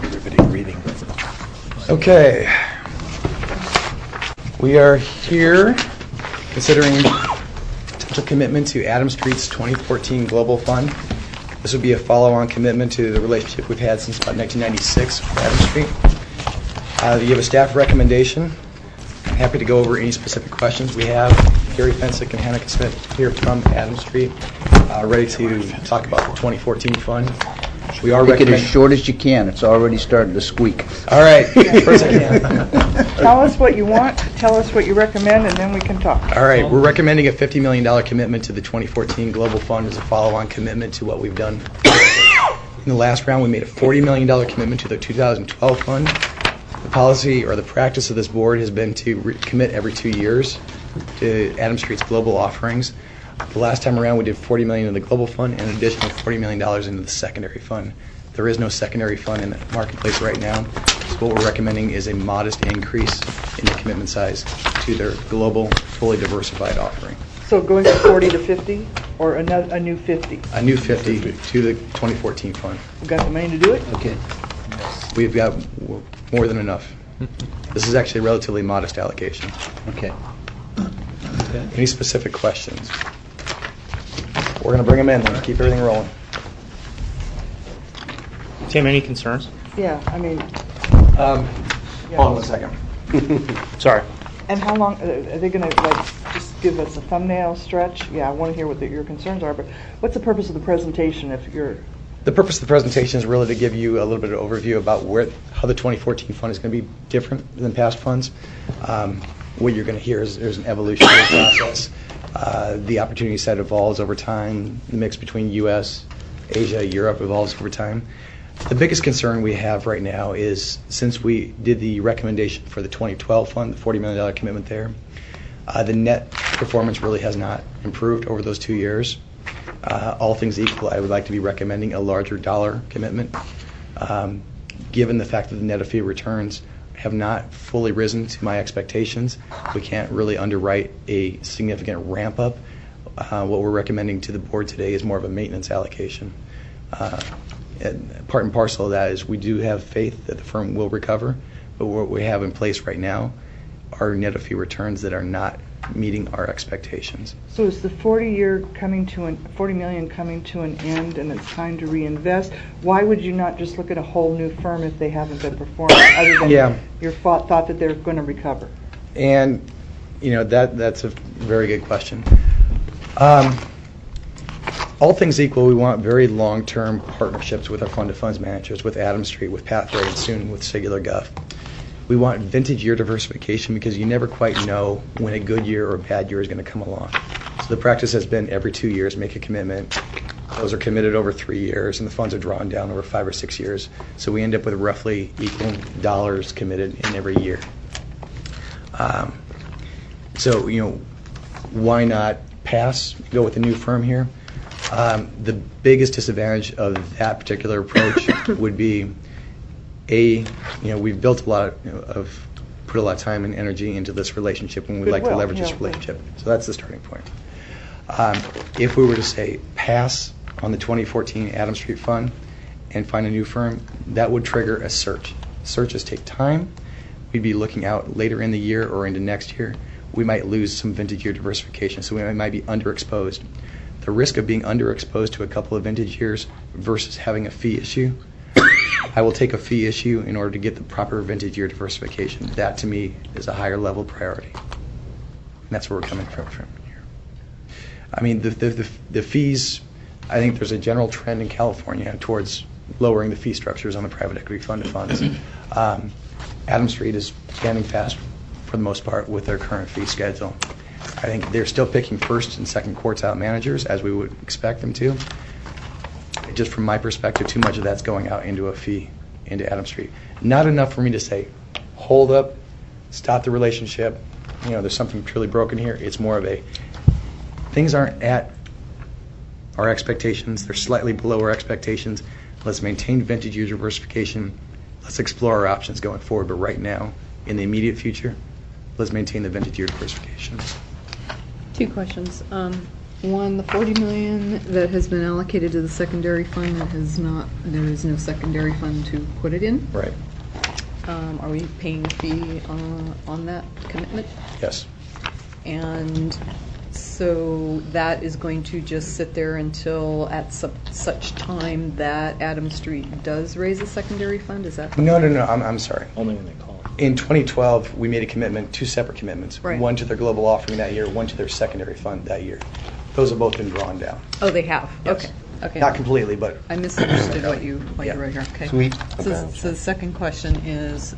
riveting reading. Okay. We are here considering potential commitment to Adams Street's 2014 Global Fund. This would be a follow-on commitment to the relationship we've had since about 1996 with Adams Street. You have a staff recommendation. I'm happy to go over any specific questions we have. Gary Fensick and Hannah Smith here from Adams Street, ready to talk about the 2014 fund. We are Make it as short as you can. It's already starting to squeak. All right. First I can. Tell us what you want, tell us what you recommend, and then we can talk. All right. We're recommending a $50 million commitment to the 2014 Global Fund as a follow-on commitment to what we've done. In the last round, we made a $40 million commitment to the 2012 fund. The policy or the practice of this board has been to commit every 2 years to Adams Street's global offerings. The last time around, we did $40 million in the global fund and an additional $40 million into the secondary fund. There is no secondary fund in the marketplace right now. So what we're recommending is a modest increase in the commitment size to their global, fully diversified offering. So going from 40 to 50, or a new 50? A new 50 to the 2014 fund. We got the money to do it? Okay. We've got more than enough. This is actually a relatively modest allocation. Okay. Any specific questions? We're going to bring them in and keep everything rolling. Tim, any concerns? Yeah, I mean... Hold on 1 second. Sorry. And how long, are they going to just give us a thumbnail stretch? Yeah, I want to hear what your concerns are, but what's the purpose of the presentation if you're... The purpose of the presentation is really to give you a little bit of overview about how the 2014 fund is going to be different than past funds. What you're going to hear is there's an evolutionary process. The opportunity set evolves over time. The mix between U.S., Asia, Europe evolves over time. The biggest concern we have right now is since we did the recommendation for the 2012 fund, the $40 million commitment there, the net performance really has not improved over those 2 years. All things equal, I would like to be recommending a larger dollar commitment. Given the fact that the net of fee returns have not fully risen to my expectations, we can't really underwrite a significant ramp up. What we're recommending to the board today is more of a maintenance allocation. And part and parcel of that is we do have faith that the firm will recover, but what we have in place right now are net of fee returns that are not meeting our expectations. So is the 40 million coming to an end and it's time to reinvest? Why would you not just look at a whole new firm if they haven't been performing other than your thought that they're going to recover? And that's a very good question. All things equal, we want very long-term partnerships with our fund of funds managers, with Adams Street, with Pathway, and soon with Singular Guff. We want vintage year diversification because you never quite know when a good year or a bad year is going to come along. So the practice has been every 2 years make a commitment. Those are committed over 3 years, and the funds are drawn down over 5 or 6 years. So we end up with roughly equal dollars committed in every year. Why not go with a new firm here? The biggest disadvantage of that particular approach would be we've built put a lot of time and energy into this relationship, and we'd like to leverage this relationship. So that's the starting point. If we were to say pass on the 2014 Adams Street Fund and find a new firm, that would trigger a search. Searches take time. We'd be looking out later in the year or into next year. We might lose some vintage year diversification, so we might be underexposed. The risk of being underexposed to a couple of vintage years versus having a fee issue, I will take a fee issue in order to get the proper vintage year diversification. That, to me, is a higher level priority. And that's where we're coming from here. I mean, the fees, I think there's a general trend in California towards lowering the fee structures on the private equity fund of funds. Adams Street is standing fast, for the most part, with their current fee schedule. I think they're still picking first and second quartile managers, as we would expect them to. Just from my perspective, too much of that's going out into a fee into Adams Street. Not enough for me to say, hold up, stop the relationship, there's something truly broken here. It's more of things aren't at our expectations, they're slightly below our expectations. Let's maintain vintage year diversification. Let's explore our options going forward. But right now, in the immediate future, let's maintain the vintage year diversification. 2 questions. One, the 40 million that has been allocated to the secondary fund that has not, there is no secondary fund to put it in. Right. Are we paying a fee on that commitment? Yes. And so that is going to just sit there until at such time that Adams Street does raise a secondary fund? Is that? No, I'm sorry. Only when they call it. In 2012, we made a commitment, 2 separate commitments. Right. One to their global offering that year, one to their secondary fund that year. Those have both been drawn down. Oh, they have? Yes. Okay. Okay. Not completely, but I misunderstood what you wrote here. Okay. Sweet. So the second question is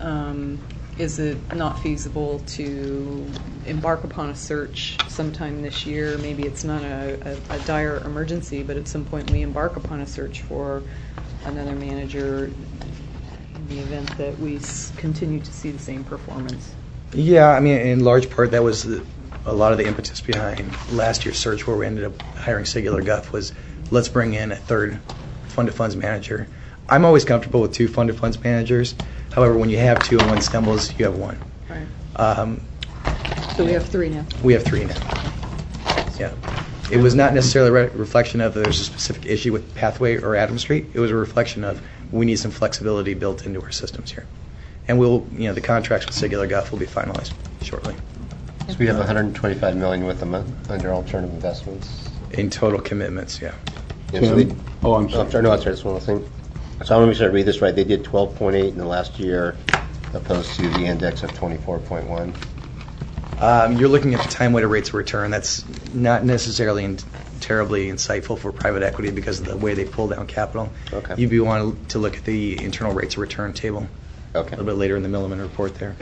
it not feasible to embark upon a search sometime this year? Maybe it's not a dire emergency, but at some point we embark upon a search for another manager in the event that we continue to see the same performance. yeah, I mean, in large part, that was a lot of the impetus behind last year's search, where we ended up hiring Singular Guff, was let's bring in a third fund-to-funds manager. I'm always comfortable with 2 fund-to-funds managers. However, when you have 2 and one stumbles, you have 1. Right. So we have 3 now. We have 3 now. Yeah. It was not necessarily a reflection of there's a specific issue with Pathway or Adams Street. It was a reflection of we need some flexibility built into our systems here. And the contracts with Singular Guff will be finalized shortly. So we have 125 million with them under alternative investments. In total commitments, yeah. Yeah, so they, I'm sorry. No, I'm sorry. That's one thing. So I want to make sure I read this right. They did 12.8 in the last year, opposed to the index of 24.1. You're looking at the time-weighted rates of return. That's not necessarily terribly insightful for private equity because of the way they pull down capital. Okay. You'd be wanting to look at the internal rates of return table a Okay. little bit later in the Milliman report there.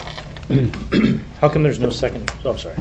How come there's no second? Oh, I'm sorry.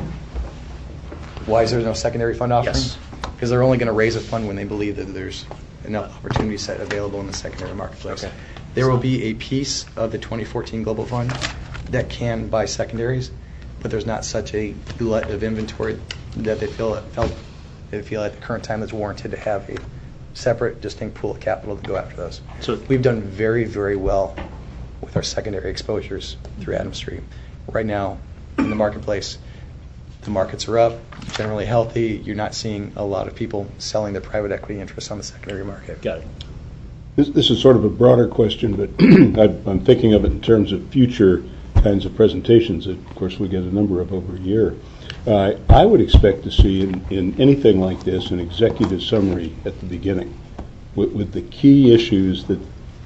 Why is there no secondary fund offering? Yes. Because they're only going to raise a fund when they believe that there's enough opportunity set available in the secondary marketplace. Okay. There will be a piece of the 2014 Global Fund that can buy secondaries, but there's not such a glut of inventory that they feel at the current time that's warranted to have a separate, distinct pool of capital to go after those. So We've done very, very well with our secondary exposures through Adams Street. Right now, in the marketplace, the markets are up, generally healthy. You're not seeing a lot of people selling their private equity interests on the secondary market. got it. This is sort of a broader question, but I'm thinking of it in terms of future kinds of presentations that, of course, we get a number of over a year. I would expect to see in anything like this an executive summary at the beginning with the key issues that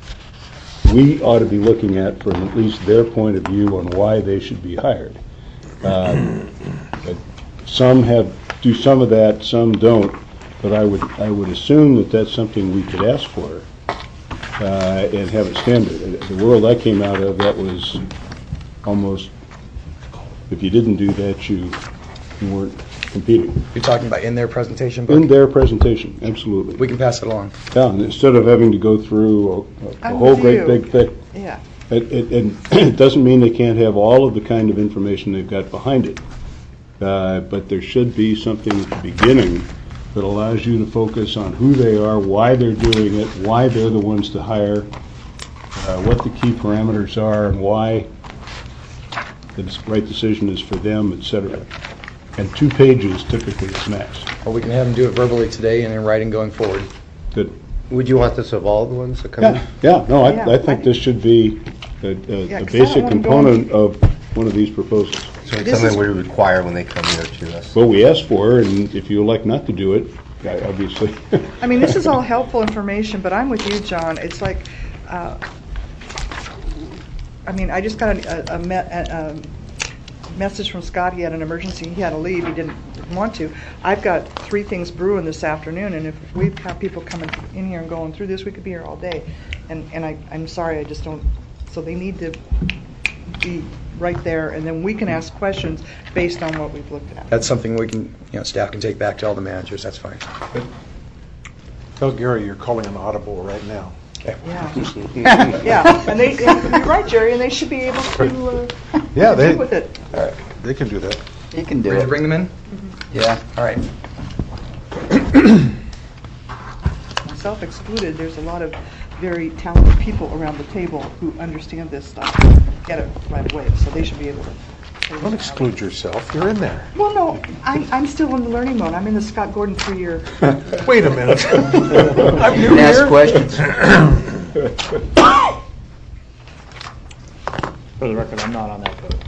we ought to be looking at from at least their point of view on why they should be hired. Some do some of that, some don't, but I would assume that that's something we could ask for and have it standard. The world I came out of, that was almost, if you didn't do that, you weren't competing. You're talking about in their presentation book? In their presentation, absolutely. We can pass it along. Yeah, and instead of having to go through a I'm whole with great you. big thing. Yeah. It doesn't mean they can't have all of the kind of information they've got behind it. But there should be something at the beginning that allows you to focus on who they are, why they're doing it, why they're the ones to hire, what the key parameters are, and why the right decision is for them, etc. And 2 pages typically is max. Or we can have them do it verbally today and in writing going forward. Good. Would you want this of all the ones that come in? Yeah, no, Yeah, I think this should be a 'cause I don't basic want 'em component of one of these proposals. So it's This something is- we require when they come here to us. Well, we asked for, and if you elect not to do it, obviously. I mean, this is all helpful information, but I'm with you, John. It's like, I mean, I just got a message from Scott. He had an emergency. He had to leave. He didn't want to. I've got 3 things brewing this afternoon, and if we have people coming in here and going through this, we could be here all day. And I'm sorry, I just don't. So they need to be right there, and then we can ask questions based on what we've looked at. That's something we can, staff can take back to all the managers. That's fine. Tell Gary you're calling an audible right now. Okay. Yeah. Yeah, and you're right, Jerry, and they should be able to Yeah, deal with it. All right. they can do that. You can do Ready to it. bring them in? Yeah. All right. Myself excluded, there's a lot of very talented people around the table who understand this stuff, get it right away, so they should be able to Don't exclude yourself. You're in there. Well, no, I'm still in the learning mode. I'm in the Scott Gordon 3-year. Wait a minute. I'm You new can ask here. questions. For the record, I'm not on that boat.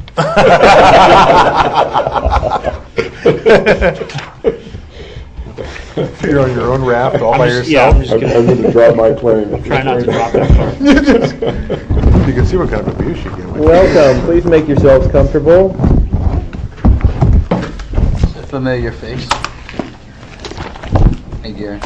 You're on your own raft all by Yeah, I'm yourself. just I'm gonna going to drop my plane. try not to drop that car. You can see what kind of abuse you get. Welcome. Please make yourselves comfortable. It's a familiar face. Hey, Gary.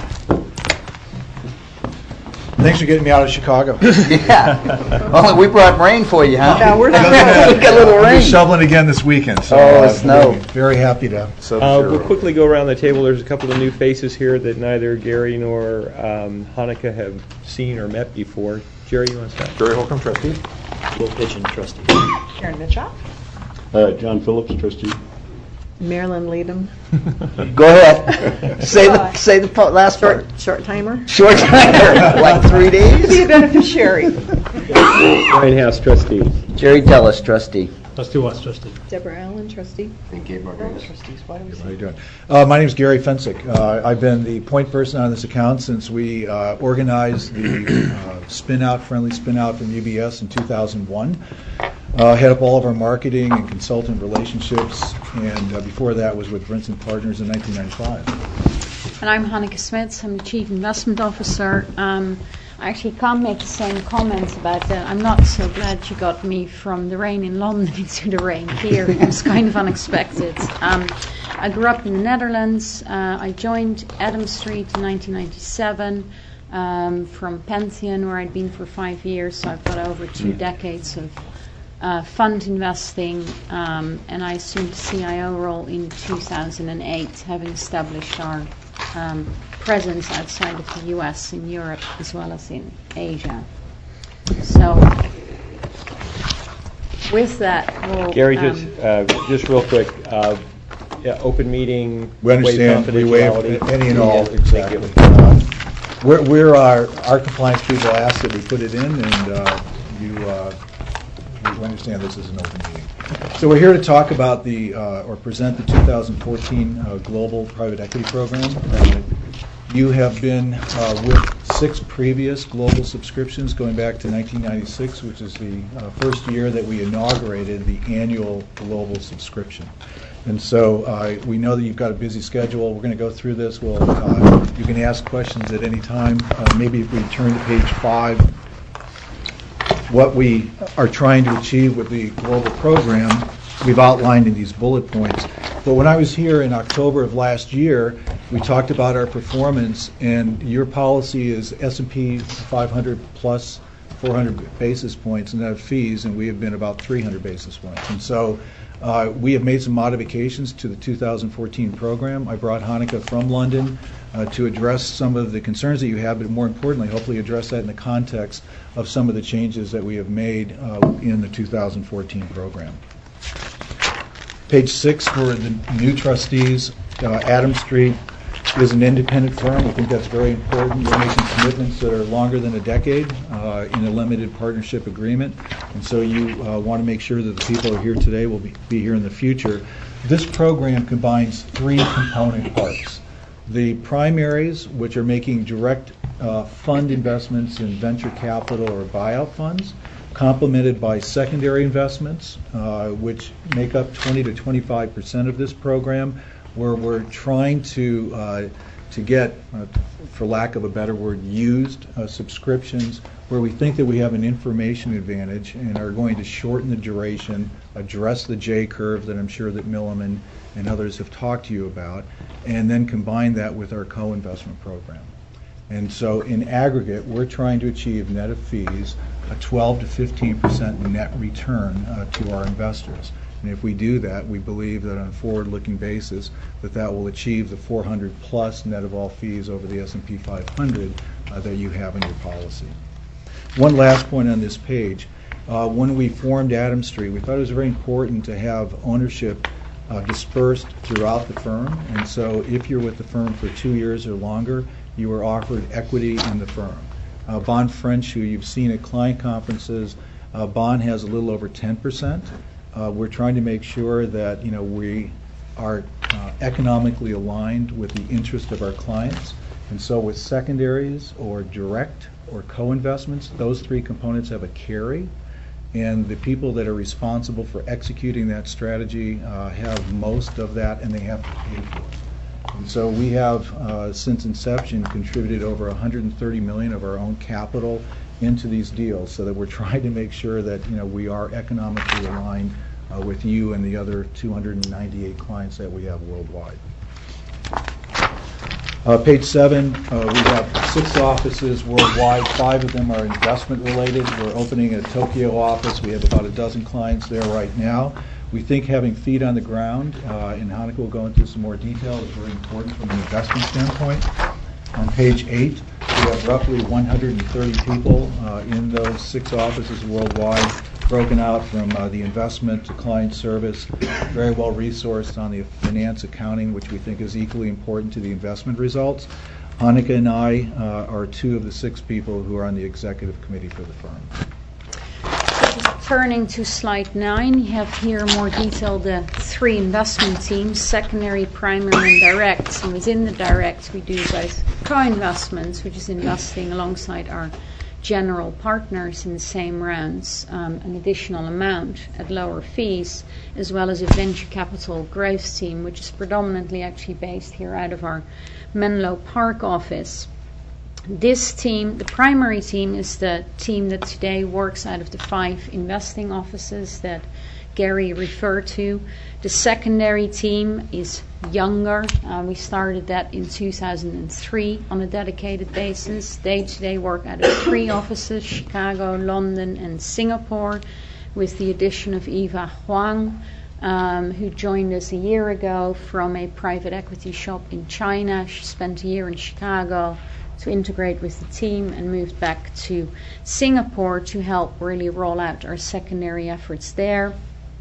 Thanks for getting me out of Chicago. Yeah. Only we brought rain for you, huh? Yeah, we're we got a little I'll be rain. shoveling again this weekend, so Oh, I'm snow. very happy to. We'll quickly go around the table. There's a couple of new faces here that neither Gary nor Hanukkah have seen or met before. Jerry, you want to start? Jerry Holcomb, trustee. Will Pitchin, trustee. Karen Mitchell. John Phillips, trustee. Marilyn Leadham. Go ahead. Say the last part. Short timer. Short time. Like 3 Be days. a beneficiary. Ryan House, trustee. Jerry Tellis, trustee. Let's do us, trustee. Deborah Allen, trustee. And Gabe Rodriguez. Why do we How are you doing? My name is Gary Fensick. I've been the point person on this account since we organized the friendly spin-out from UBS in 2001. Head up all of our marketing and consultant relationships, and before that was with Brinson Partners in 1995. And I'm Hanneke Smits. I'm the Chief Investment Officer. I actually can't make the same comments about that. I'm not so glad you got me from the rain in London into the rain here. It was kind of unexpected. I grew up in the Netherlands. I joined Adams Street in 1997 from Pantheon, where I'd been for 5 years. So I've got over 2 decades of fund investing, and I assumed the CIO role in 2008, having established our presence outside of the US, in Europe, as well as in Asia. So, with that, we'll... Gary, just real quick, open meeting, We understand, we waive confidentiality. any and all, Yeah, exactly. thank you. Our compliance people asked that we put it in, and you understand this is an open meeting. So we're here to talk about or present the 2014 Global Private Equity Program. You have been with 6 previous global subscriptions going back to 1996, which is the first year that we inaugurated the annual global subscription. And so we know that you've got a busy schedule. We're going to go through this. You can ask questions at any time. Maybe if we turn to page 5, what we are trying to achieve with the global program, we've outlined in these bullet points. But when I was here in October of last year, we talked about our performance, and your policy is S&P 500 plus 400 basis points net of fees, and we have been about 300 basis points. And so we have made some modifications to the 2014 program. I brought Hanukkah from London to address some of the concerns that you have, but more importantly, hopefully address that in the context of some of the changes that we have made in the 2014 program. Page 6 for the new trustees. Adams Street is an independent firm. I think that's very important. We're making commitments that are longer than a decade in a limited partnership agreement. And so you want to make sure that the people who are here today will be here in the future. This program combines 3 component parts. The primaries, which are making direct fund investments in venture capital or buyout funds, complemented by secondary investments, which make up 20 to 25% of this program, where we're trying to get, for lack of a better word, used subscriptions, where we think that we have an information advantage and are going to shorten the duration, address the J curve that I'm sure that Milliman and others have talked to you about, and then combine that with our co-investment program. And so in aggregate, we're trying to achieve net of fees a 12 to 15% net return to our investors. And if we do that, we believe that on a forward-looking basis that will achieve the 400 plus net of all fees over the S&P 500 that you have in your policy. One last point on this page. When we formed Adams Street, we thought it was very important to have ownership dispersed throughout the firm. And so if you're with the firm for 2 years or longer, you are offered equity in the firm. Bon French, who you've seen at client conferences, Bon has a little over 10%. We're trying to make sure that we are economically aligned with the interest of our clients. And so with secondaries or direct or co-investments, those three components have a carry. And the people that are responsible for executing that strategy have most of that, and they have to pay for it. And so we have, since inception, contributed over $130 million of our own capital into these deals, so that we're trying to make sure that we are economically aligned with you and the other 298 clients that we have worldwide. Page 7, we have 6 offices worldwide. 5 of them are investment related. We're opening a Tokyo office. We have about a dozen clients there right now. We think having feet on the ground, and Hanneke will go into some more detail, is very important from an investment standpoint. On page 8, we have roughly 130 people in those 6 offices worldwide, broken out from the investment to client service, very well resourced on the finance accounting, which we think is equally important to the investment results. Hanneke and I are 2 of the 6 people who are on the executive committee for the firm. Just turning to slide 9, you have here more detail the 3 investment teams, secondary, primary, and direct. And within the direct, we do both co-investments, which is investing alongside our general partners in the same rounds, an additional amount at lower fees, as well as a venture capital growth team, which is predominantly actually based here out of our Menlo Park office. This team, the primary team, is the team that today works out of the 5 investing offices that Gary referred to. The secondary team is younger. We started that in 2003 on a dedicated basis. They today work out of 3 offices, Chicago, London, and Singapore, with the addition of Eva Huang, who joined us a year ago from a private equity shop in China. She spent a year in Chicago to integrate with the team and moved back to Singapore to help really roll out our secondary efforts there.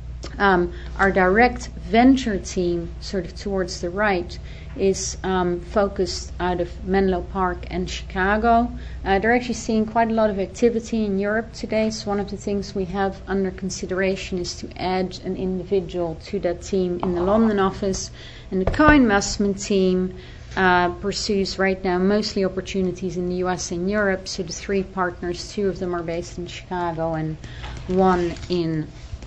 Our direct venture team, sort of towards the right, is focused out of Menlo Park and Chicago. They're actually seeing quite a lot of activity in Europe today, so one of the things we have under consideration is to add an individual to that team in the London office. And the co-investment team pursues right now mostly opportunities in the US and Europe, so the 3 partners, 2 of them are based in Chicago and 1 in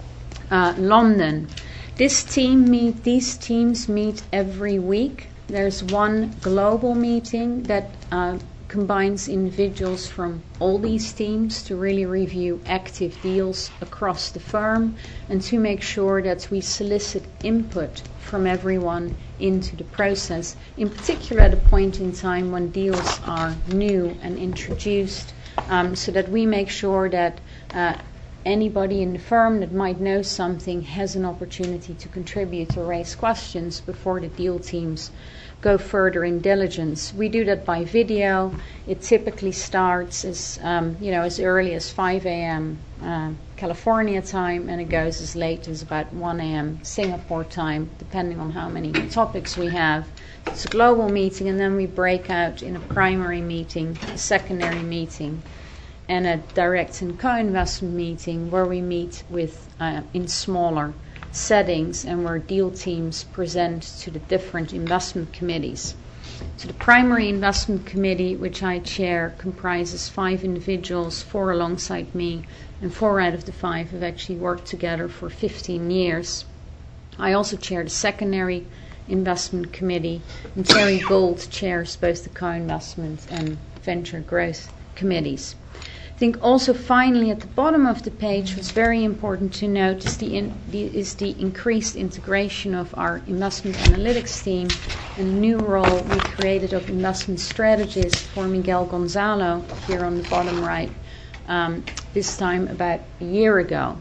London. These teams meet every week. There's one global meeting that combines individuals from all these teams to really review active deals across the firm and to make sure that we solicit input from everyone into the process, in particular at a point in time when deals are new and introduced, so that we make sure that anybody in the firm that might know something has an opportunity to contribute or raise questions before the deal teams go further in diligence. We do that by video. It typically starts as early as 5 a.m. California time, and it goes as late as about 1 a.m. Singapore time, depending on how many topics we have. It's a global meeting, and then we break out in a primary meeting, a secondary meeting, and a direct and co-investment meeting where we meet with in smaller settings and where deal teams present to the different investment committees. So the primary investment committee, which I chair, comprises 5 individuals, 4 alongside me, and 4 out of the 5 have actually worked together for 15 years. I also chair the secondary investment committee, and Terry Gold chairs both the co-investment and venture growth committees. I think also finally at the bottom of the page, what's very important to note is the increased integration of our investment analytics team and a new role we created of investment strategist for Miguel Gonzalo here on the bottom right, this time about a year ago.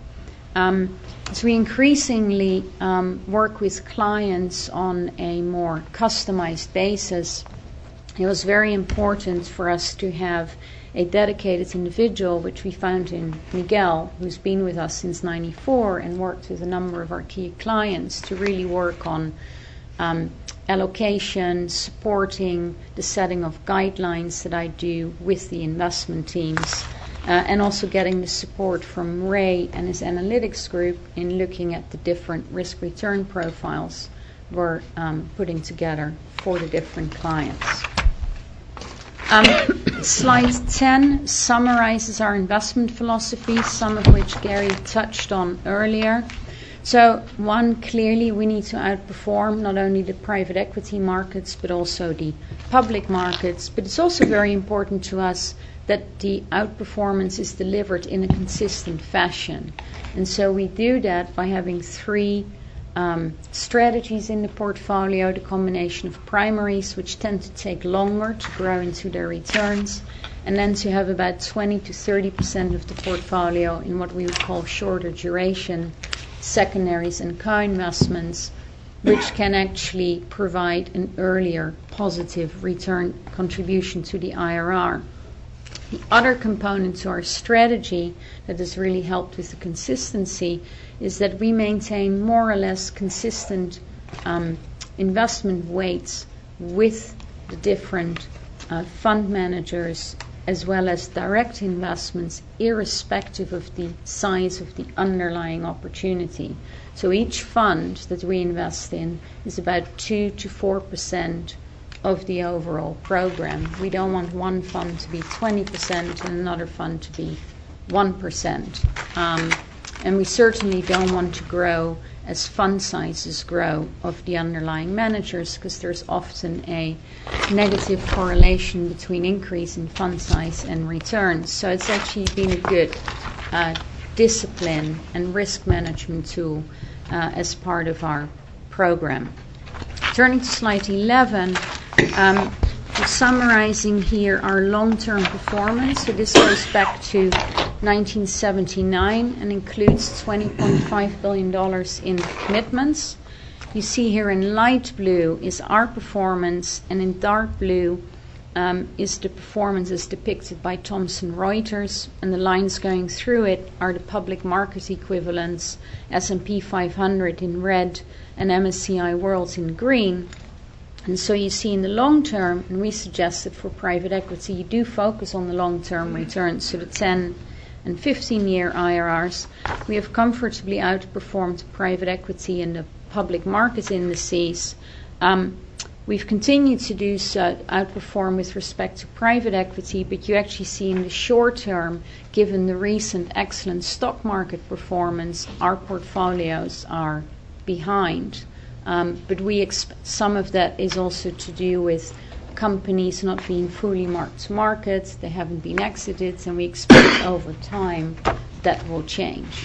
As we increasingly work with clients on a more customized basis, it was very important for us to have a dedicated individual, which we found in Miguel, who's been with us since '94 and worked with a number of our key clients to really work on allocation, supporting the setting of guidelines that I do with the investment teams, and also getting the support from Ray and his analytics group in looking at the different risk-return profiles we're putting together for the different clients. Slide 10 summarizes our investment philosophy, some of which Gary touched on earlier. So, one, clearly we need to outperform not only the private equity markets but also the public markets. But it's also very important to us that the outperformance is delivered in a consistent fashion. And so we do that by having three strategies in the portfolio, the combination of primaries, which tend to take longer to grow into their returns, and then to have about 20 to 30% of the portfolio in what we would call shorter duration secondaries and co-investments, which can actually provide an earlier positive return contribution to the IRR. The other component to our strategy that has really helped with the consistency is that we maintain more or less consistent investment weights with the different fund managers as well as direct investments, irrespective of the size of the underlying opportunity. So each fund that we invest in is about 2 to 4% of the overall program. We don't want one fund to be 20% and another fund to be 1%. And we certainly don't want to grow as fund sizes grow of the underlying managers, because there's often a negative correlation between increase in fund size and returns. So it's actually been a good discipline and risk management tool as part of our program. Turning to slide 11, summarizing here our long-term performance. So this goes back to 1979 and includes $20.5 billion in commitments. You see here in light blue is our performance, and in dark blue is the performance as depicted by Thomson Reuters, and the lines going through it are the public market equivalents, S&P 500 in red and MSCI World in green. And so you see in the long term, and we suggest that for private equity you do focus on the long-term returns, so the 10 and 15-year IRRs, we have comfortably outperformed private equity in the public market indices. We've continued to do so, outperform with respect to private equity, but you actually see in the short term, given the recent excellent stock market performance, our portfolios are behind. But we some of that is also to do with companies not being fully marked to market, they haven't been exited, and we expect over time that will change.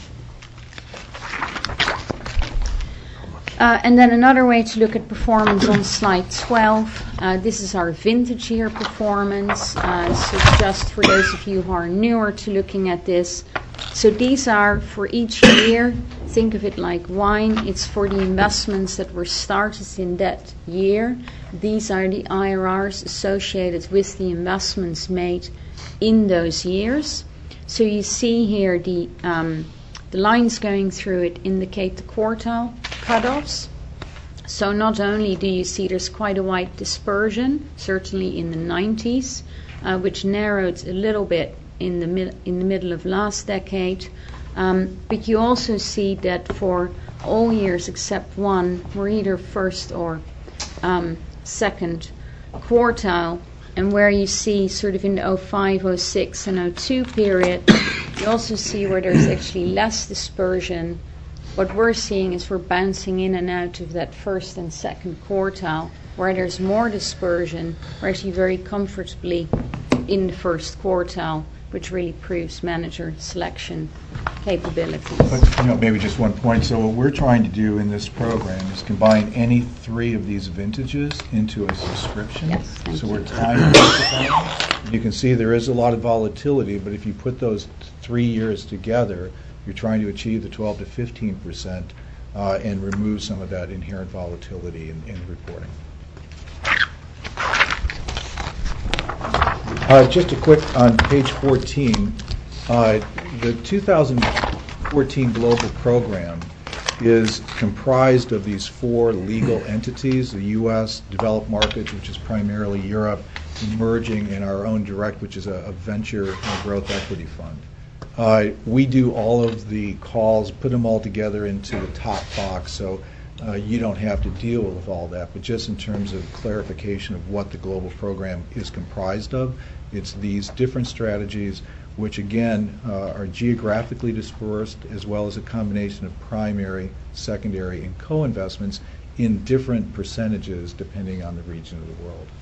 And then another way to look at performance on slide 12. This is our vintage year performance. So just for those of you who are newer to looking at this, so these are for each year. Think of it like wine. It's for the investments that were started in that year. These are the IRRs associated with the investments made in those years. So you see here the lines going through it indicate the quartile cutoffs. So not only do you see there's quite a wide dispersion, certainly in the 90s, which narrowed a little bit in the middle of last decade, but you also see that for all years except one, we're either first or second quartile. And where you see sort of in the 05, 06, and 02 period, you also see where there's actually less dispersion. What we're seeing is we're bouncing in and out of that first and second quartile. Where there's more dispersion, we're actually very comfortably in the first quartile, which really proves manager selection capabilities. But maybe just one point. So what we're trying to do in this program is combine any three of these vintages into a subscription. Yes, so we're time. You can see there is a lot of volatility, but if you put those 3 years together, you're trying to achieve the 12 to 15% and remove some of that inherent volatility in reporting. Just a quick on page 14, the 2014 global program is comprised of these 4 legal entities: the U.S., developed markets, which is primarily Europe, emerging in our own direct, which is a venture growth equity fund. We do all of the calls, put them all together into the top box, so you don't have to deal with all that. But just in terms of clarification of what the global program is comprised of, it's these different strategies, which again are geographically dispersed, as well as a combination of primary, secondary, and co-investments in different percentages depending on the region of the world.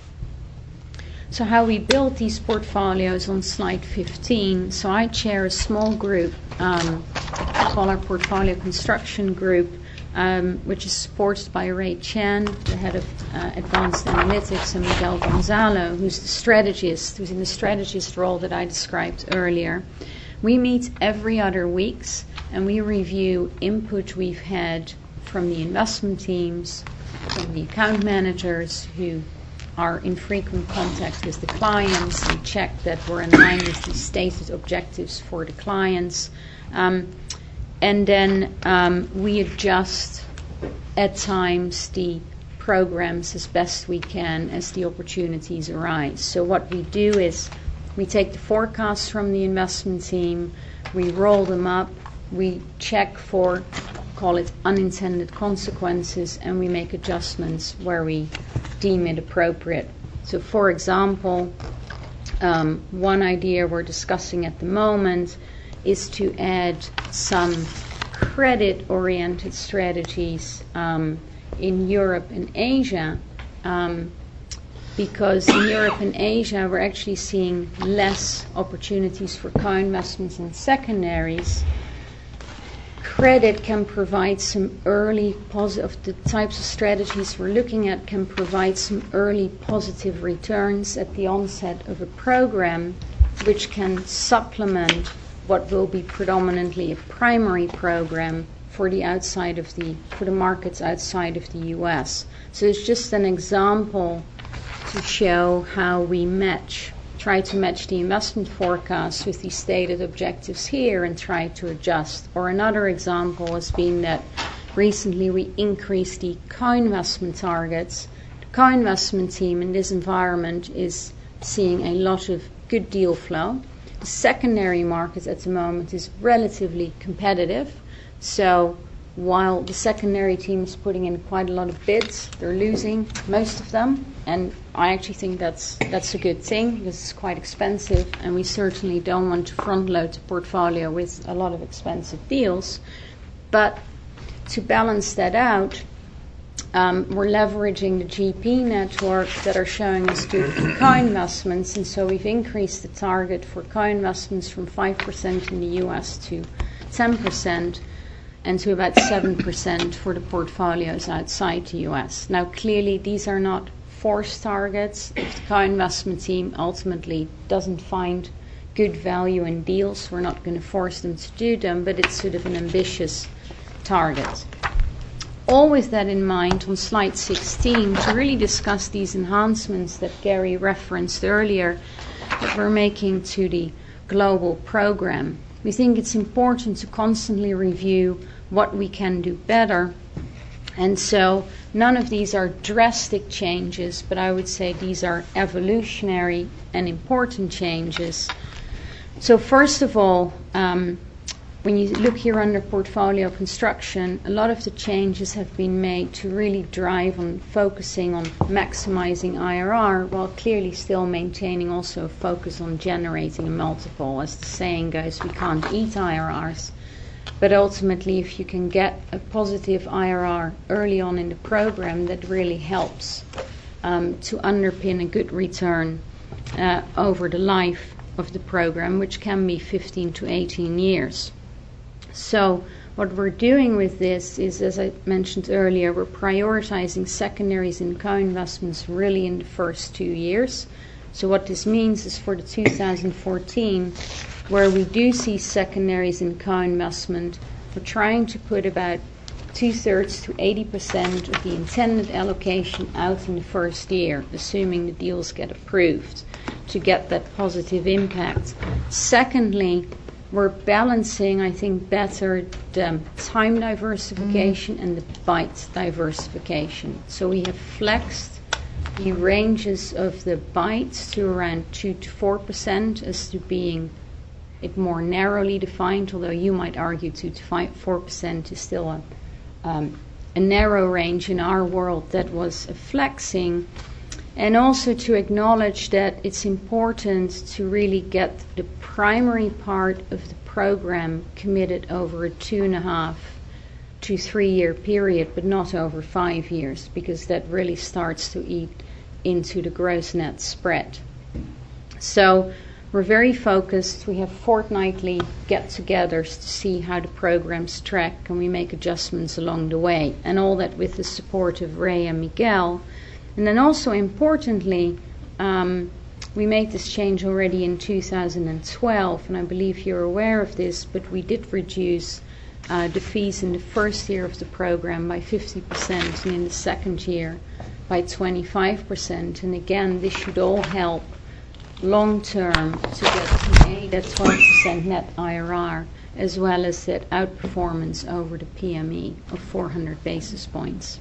So how we build these portfolios on slide 15. So I chair a small group, called our Portfolio Construction Group, which is supported by Ray Chen, the head of Advanced Analytics, and Miguel Gonzalo, who's the strategist, who's in the strategist role that I described earlier. We meet every other weeks, and we review input we've had from the investment teams, from the account managers who are in frequent contact with the clients. We check that we're in line with the stated objectives for the clients. And then we adjust at times the programs as best we can as the opportunities arise. So what we do is we take the forecasts from the investment team, we roll them up, we check for, call it unintended consequences, and we make adjustments where we deem it appropriate. So for example, one idea we're discussing at the moment is to add some credit-oriented strategies in Europe and Asia, because in Europe and Asia we're actually seeing less opportunities for co-investments and secondaries. Credit can provide some early positive, the types of strategies we're looking at can provide some early positive returns at the onset of a program, which can supplement what will be predominantly a primary program for the markets outside of the US. So it's just an example to show how we try to match the investment forecast with the stated objectives here and try to adjust. Or another example has been that recently we increased the co-investment targets. The co-investment team in this environment is seeing a lot of good deal flow. The secondary market at the moment is relatively competitive. So while the secondary team is putting in quite a lot of bids, they're losing most of them. And I actually think that's a good thing because it's quite expensive, and we certainly don't want to front load the portfolio with a lot of expensive deals. But to balance that out, we're leveraging the GP network that are showing us good co-investments, and so we've increased the target for co-investments from 5% in the US to 10%, and to about 7% for the portfolios outside the US. Now, clearly, these are not forced targets. If the co-investment team ultimately doesn't find good value in deals, we're not going to force them to do them, but it's sort of an ambitious target. All with that in mind, on slide 16, to really discuss these enhancements that Gary referenced earlier that we're making to the global program. We think it's important to constantly review what we can do better. And so none of these are drastic changes, but I would say these are evolutionary and important changes. So first of all, when you look here under portfolio construction, a lot of the changes have been made to really drive on focusing on maximizing IRR, while clearly still maintaining also a focus on generating a multiple. As the saying goes, we can't eat IRRs. But ultimately, if you can get a positive IRR early on in the program, that really helps to underpin a good return over the life of the program, which can be 15 to 18 years. So what we're doing with this is, as I mentioned earlier, we're prioritizing secondaries and co-investments really in the first 2 years. So what this means is for the 2014, where we do see secondaries and co-investment, we're trying to put about 2/3 to 80% of the intended allocation out in the first year, assuming the deals get approved, to get that positive impact. Secondly, we're balancing, I think, better the time diversification and the bite diversification. So we have flexed the ranges of the bites to around 2 to 4% as to being it more narrowly defined, although you might argue 2 to 4% is still a narrow range in our world that was flexing. And also to acknowledge that it's important to really get the primary part of the program committed over a 2.5 to 3 year period, but not over 5 years, because that really starts to eat into the gross net spread. So we're very focused. We have fortnightly get-togethers to see how the programs track, and we make adjustments along the way, and all that with the support of Ray and Miguel. And then also importantly, we made this change already in 2012, and I believe you're aware of this, but we did reduce the fees in the first year of the program by 50% and in the second year by 25%. And again, this should all help long term to get to that 12% net IRR, as well as that outperformance over the PME of 400 basis points.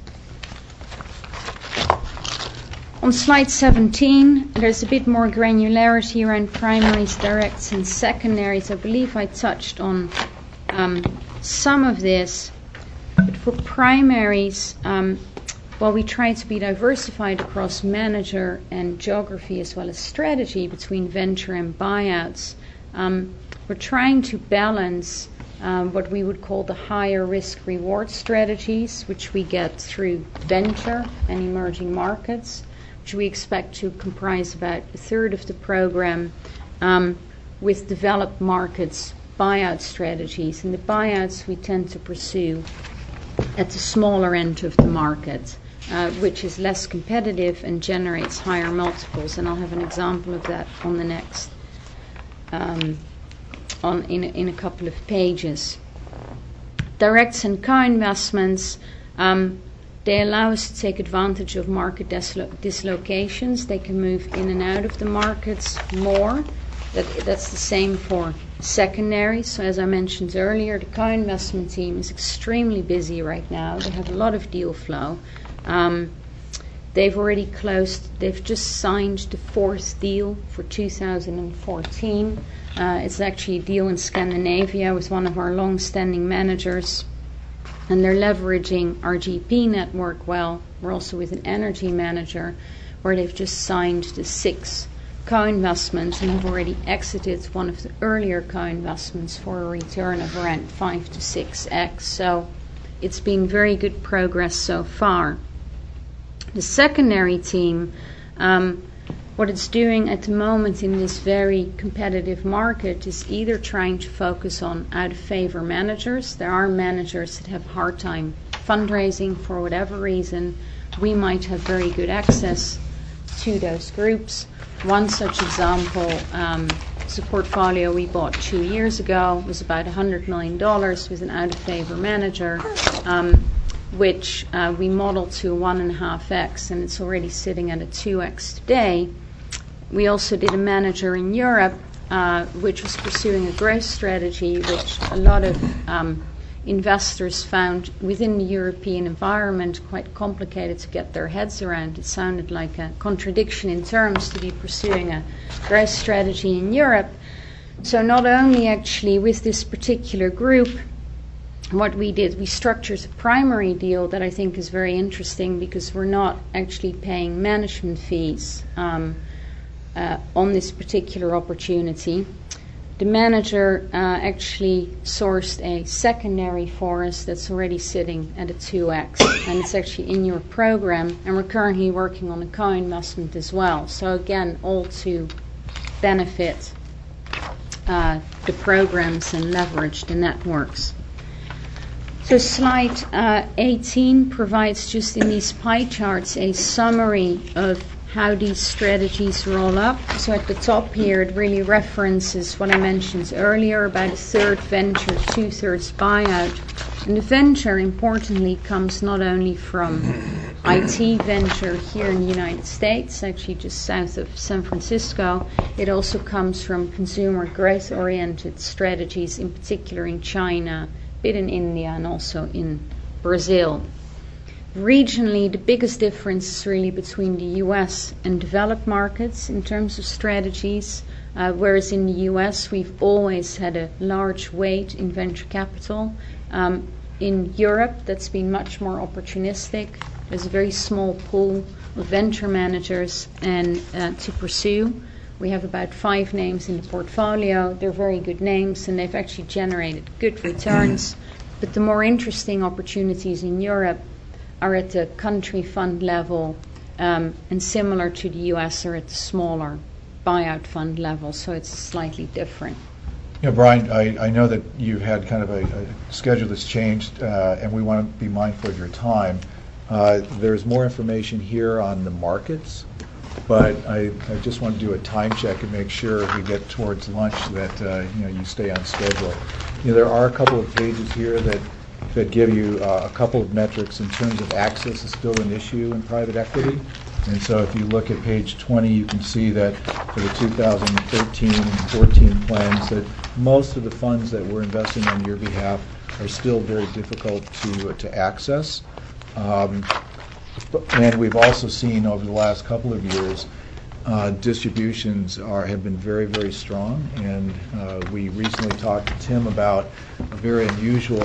On slide 17, there's a bit more granularity around primaries, directs, and secondaries. I believe I touched on some of this, but for primaries, while we try to be diversified across manager and geography as well as strategy between venture and buyouts, we're trying to balance what we would call the higher risk reward strategies, which we get through venture and emerging markets, which we expect to comprise about a third of the program, with developed markets buyout strategies. And the buyouts we tend to pursue at the smaller end of the market, which is less competitive and generates higher multiples. And I'll have an example of that on the next, in a couple of pages. Directs and co-investments, they allow us to take advantage of market dislocations. They can move in and out of the markets more. That's the same for secondaries. So as I mentioned earlier, the co-investment team is extremely busy right now. They have a lot of deal flow. They've just signed the 4th deal for 2014. It's actually a deal in Scandinavia with one of our long-standing managers, and they're leveraging our GP network well. We're also with an energy manager where they've just signed the 6 co-investments and have already exited one of the earlier co-investments for a return of around 5 to 6x. So it's been very good progress so far. The secondary team, what it's doing at the moment in this very competitive market is either trying to focus on out-of-favor managers. There are managers that have a hard time fundraising for whatever reason. We might have very good access to those groups. One such example is a portfolio we bought 2 years ago. It was about $100 million with an out-of-favor manager, which we modeled to 1.5x, and it's already sitting at a 2x today. We also did a manager in Europe, which was pursuing a growth strategy, which a lot of investors found within the European environment quite complicated to get their heads around. It sounded like a contradiction in terms to be pursuing a growth strategy in Europe. So not only actually with this particular group, what we did, we structured a primary deal that I think is very interesting because we're not actually paying management fees on this particular opportunity. The manager actually sourced a secondary for us that's already sitting at a 2x, and it's actually in your program, and we're currently working on a co-investment as well. So again, all to benefit the programs and leverage the networks. So slide 18 provides just in these pie charts a summary of how these strategies roll up. So at the top here, it really references what I mentioned earlier about a third venture, 2/3 buyout. And the venture, importantly, comes not only from IT venture here in the United States, actually just south of San Francisco. It also comes from consumer growth-oriented strategies, in particular in China, a bit in India, and also in Brazil. Regionally, the biggest difference is really between the US and developed markets in terms of strategies. Whereas in the US, we've always had a large weight in venture capital. In Europe, that's been much more opportunistic. There's a very small pool of venture managers and to pursue. We have about 5 names in the portfolio. They're very good names, and they've actually generated good returns. But the more interesting opportunities in Europe are at the country fund level, and similar to the US, are at the smaller buyout fund level, so it's slightly different. Yeah, Brian, I know that you had kind of a schedule that's changed, and we want to be mindful of your time. There's more information here on the markets, but I just want to do a time check and make sure we get towards lunch that you stay on schedule. There are a couple of pages here that give you a couple of metrics in terms of access is still an issue in private equity. And so if you look at page 20, you can see that for the 2013 and 14 plans, that most of the funds that we're investing on your behalf are still very difficult to access. And we've also seen over the last couple of years, distributions have been very, very strong. And we recently talked to Tim about a very unusual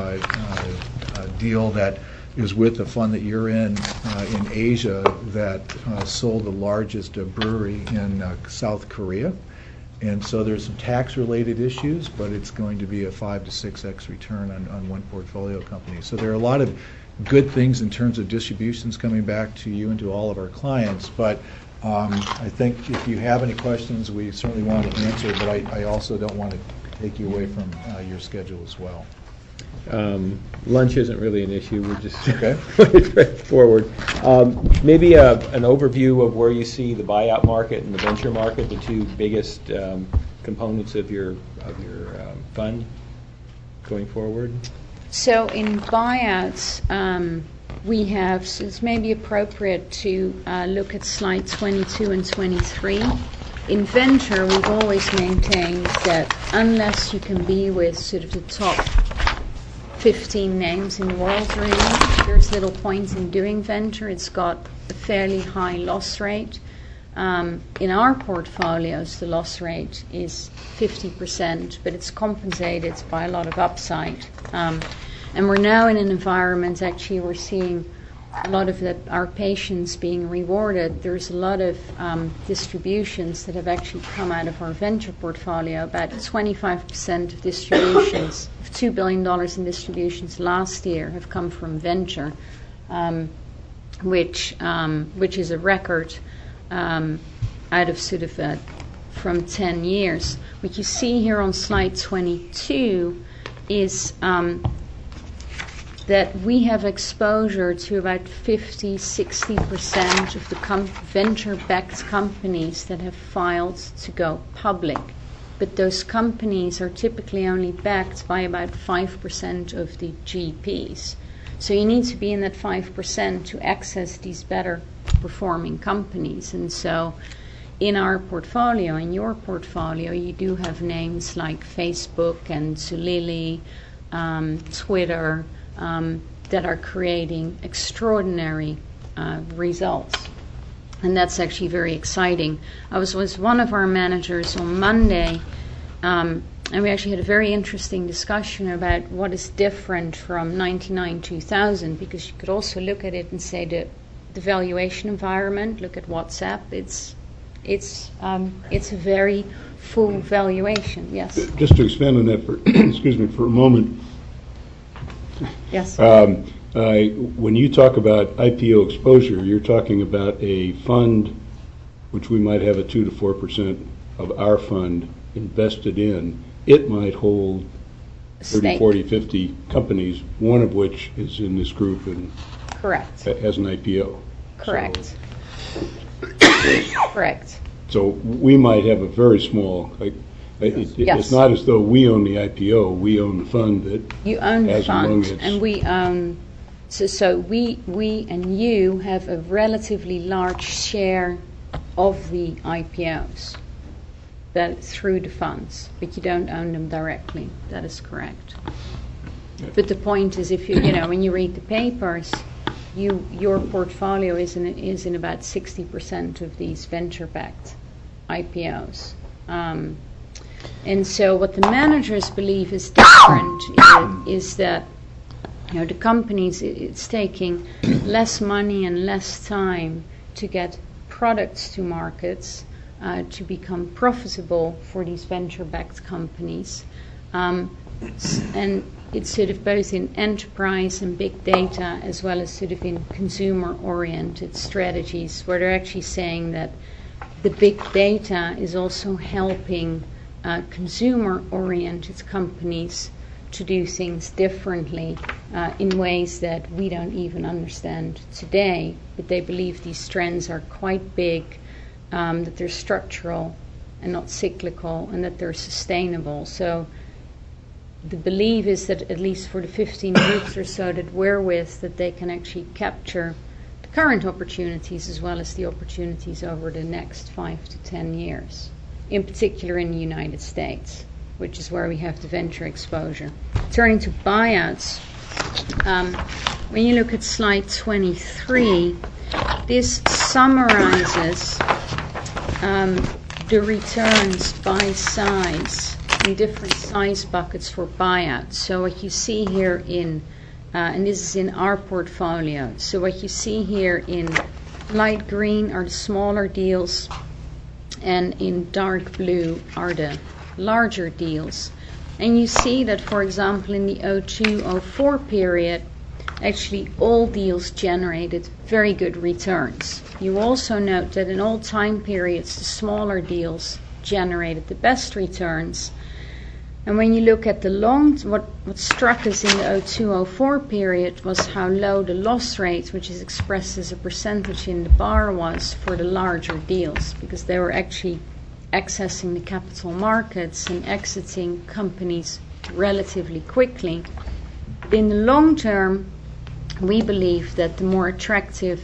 deal that is with the fund that you're in Asia that sold the largest brewery in South Korea. And so there's some tax-related issues, but it's going to be a 5 to 6x return on one portfolio company. So there are a lot of good things in terms of distributions coming back to you and to all of our clients. But I think if you have any questions, we certainly want to answer, but I also don't want to take you away from your schedule as well. Lunch isn't really an issue. We're just straightforward. Maybe an overview of where you see the buyout market and the venture market, the two biggest components of your fund going forward. So in buyouts, we have, so it's maybe appropriate to look at slides 22 and 23. In venture, we've always maintained that unless you can be with sort of the top 15 names in the world, really, there's little point in doing venture. It's got a fairly high loss rate. In our portfolios, the loss rate is 50%, but it's compensated by a lot of upside. And we're now in an environment, actually, we're seeing a lot of our patients being rewarded. There's a lot of distributions that have actually come out of our venture portfolio. About 25% of distributions, of $2 billion in distributions last year, have come from venture, which is a record out of sort of from 10 years. What you see here on slide 22 is that we have exposure to about 50-60% of the venture-backed companies that have filed to go public. But those companies are typically only backed by about 5% of the GPs. So you need to be in that 5% to access these better performing companies. And so in our portfolio, in your portfolio, you do have names like Facebook and Zulily, Twitter, that are creating extraordinary results. And that's actually very exciting. I was with one of our managers on Monday, and we actually had a very interesting discussion about what is different from 99-2000, because you could also look at it and say the valuation environment, look at WhatsApp, it's a very full valuation, yes. Just to expand on that for, excuse me, for a moment. Yes. When you talk about IPO exposure, you're talking about a fund which we might have a 2 to 4% of our fund invested in. It might hold 30, 40, 50 companies, one of which is in this group and correct. Has an IPO. Correct. Correct. So we might have a very small, it's not as though we own the IPO, we own the fund that you own the has fund, among its, and we own. So we and you have a relatively large share of the IPOs that through the funds, but you don't own them directly. That is correct. But the point is, if you when you read the papers, your portfolio is in about 60% of these venture-backed IPOs. And so what the managers believe is different is that the companies, it's taking less money and less time to get products to markets to become profitable for these venture-backed companies. And it's sort of both in enterprise and big data as well as sort of in consumer-oriented strategies where they're actually saying that the big data is also helping consumer-oriented companies to do things differently in ways that we don't even understand today. But they believe these trends are quite big, that they're structural and not cyclical, and that they're sustainable. So the belief is that at least for the 15 weeks or so that we're with, that they can actually capture the current opportunities as well as the opportunities over the next 5 to 10 years, in particular in the United States, which is where we have the venture exposure. Turning to buyouts, when you look at slide 23, this summarizes the returns by size in different size buckets for buyouts. So what you see here and this is in our portfolio, so what you see here in light green are the smaller deals, and in dark blue are the larger deals. And you see that, for example, in the 2002-04 period, actually all deals generated very good returns. You also note that in all time periods, the smaller deals generated the best returns. And when you look at the what struck us in the 2002-04 period was how low the loss rate, which is expressed as a percentage in the bar, was for the larger deals, because they were actually accessing the capital markets and exiting companies relatively quickly. In the long term, we believe that the more attractive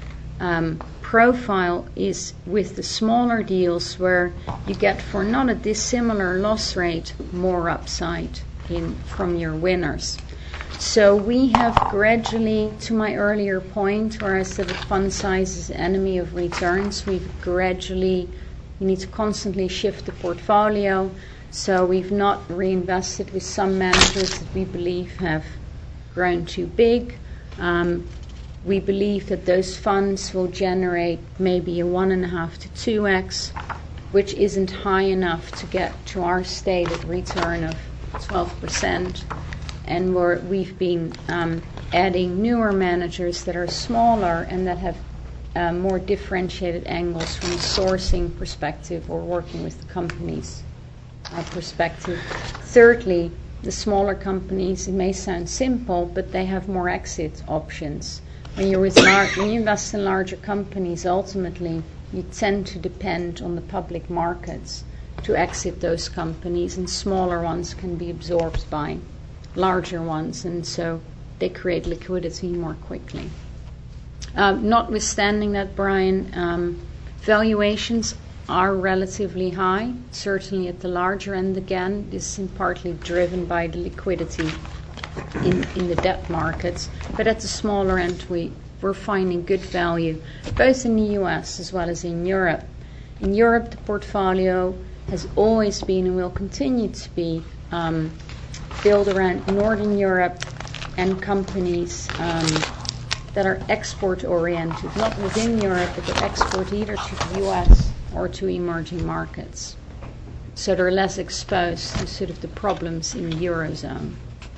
profile is with the smaller deals, where you get, for not a dissimilar loss rate, more upside from your winners. So we have gradually, to my earlier point where I said that fund size is the enemy of returns, you need to constantly shift the portfolio. So we've not reinvested with some managers that we believe have grown too big. We believe that those funds will generate maybe a 1.5 to 2x, which isn't high enough to get to our stated return of 12%. And we've been adding newer managers that are smaller and that have more differentiated angles from a sourcing perspective or working with the companies perspective. Thirdly, the smaller companies, it may sound simple, but they have more exit options. When you invest in larger companies, ultimately you tend to depend on the public markets to exit those companies, and smaller ones can be absorbed by larger ones, and so they create liquidity more quickly. Notwithstanding that, Brian, valuations are relatively high, certainly at the larger end. Again, this is partly driven by the liquidity in the debt markets, but at the smaller end we're finding good value both in the US as well as in Europe. In Europe, the portfolio has always been and will continue to be built around Northern Europe and companies that are export oriented, not within Europe, but that export either to the US or to emerging markets. So they're less exposed to sort of the problems in the Eurozone.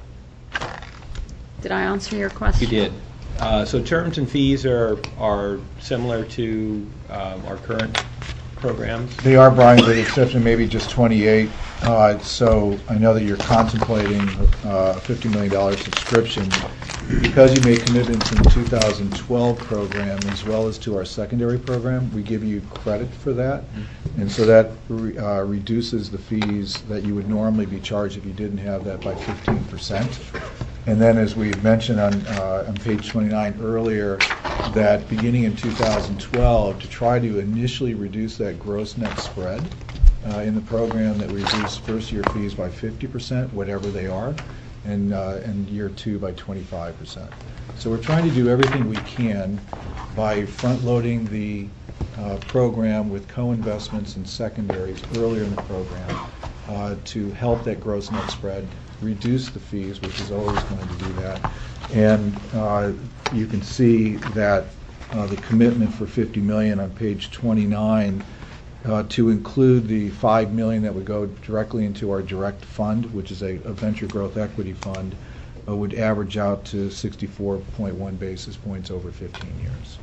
Did I answer your question? You did. So terms and fees are similar to our current programs? They are, Brian, with the exception of maybe just 28. So I know that you're contemplating a $50 million subscription. Because you made commitments in the 2012 program as well as to our secondary program, we give you credit for that. And so that reduces the fees that you would normally be charged if you didn't have that by 15%. And then, as we mentioned on page 29 earlier, that beginning in 2012, to try to initially reduce that gross net spread in the program, that we reduce first-year fees by 50%, whatever they are. and year 2 by 25%. So we're trying to do everything we can by front-loading the program with co-investments and secondaries earlier in the program to help that gross net spread, reduce the fees, which is always going to do that. And you can see that the commitment for $50 million on page 29 to include the $5 million that would go directly into our direct fund, which is a venture growth equity fund, would average out to 64.1 basis points over 15 years.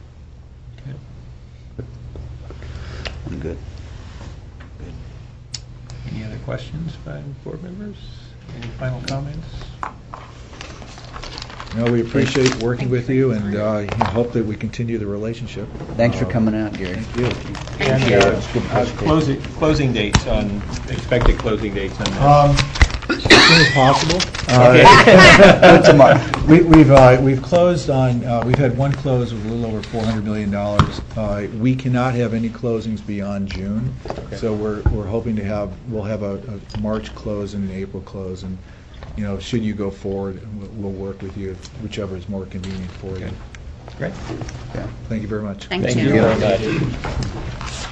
I'm good. Any other questions by board members? Any final comments? No, we appreciate working with you and hope that we continue the relationship. Thanks for coming out, Gary. Thank you. And closing dates on, expected closing dates on that. As soon as possible. We've closed on. We've had one close of a little over $400 million. We cannot have any closings beyond June, so we're hoping to have. We'll have a March close and an April close, and should you go forward, we'll work with you, whichever is more convenient for you. Great. Thank you very much. Thank you very much.